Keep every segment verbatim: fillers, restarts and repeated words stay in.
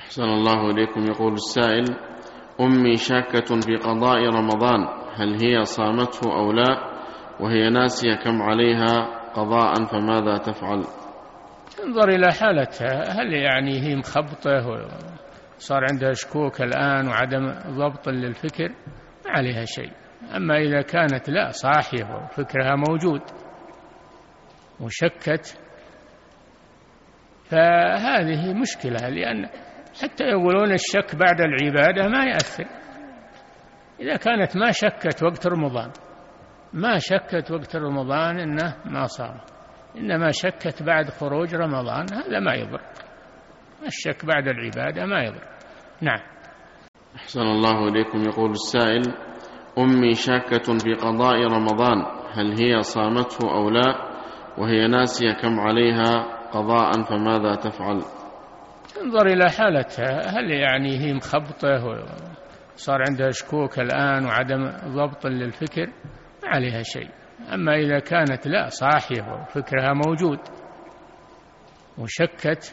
أحسن الله إليكم. يقول السائل: أمي شاكة في قضاء رمضان، هل هي صامته أو لا، وهي ناسية كم عليها قضاء، فماذا تفعل؟ انظر إلى حالتها، هل يعني هي مخبطة وصار عندها شكوك الآن وعدم ضبط للفكر، ما عليها شيء. أما إذا كانت لا صاحية وفكرها موجود وشكت، فهذه مشكلة، لأن حتى يقولون الشك بعد العبادة ما يأثر. إذا كانت ما شكت وقت رمضان ما شكت وقت رمضان إنه ما صام، إنما شكت بعد خروج رمضان، هذا ما يضر. الشك بعد العبادة ما يضر. نعم. أحسن الله إليكم. يقول السائل: أمي شاكة في قضاء رمضان، هل هي صامته أو لا، وهي ناسية كم عليها قضاء، فماذا تفعل؟ انظر إلى حالتها، هل يعني هي مخبطة وصار عندها شكوك الآن وعدم ضبط للفكر، ما عليها شيء. أما إذا كانت لا صاحية وفكرها موجود وشكت،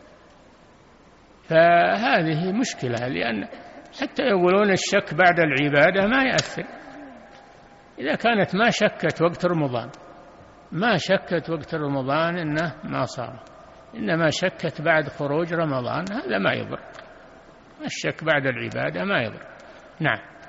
فهذه مشكلة، لأن حتى يقولون الشك بعد العبادة ما يأثر. إذا كانت ما شكت وقت رمضان ما شكت وقت رمضان إنه ما صام، إنما شكت بعد خروج رمضان، هذا ما يضر. الشك بعد العبادة ما يضر. نعم.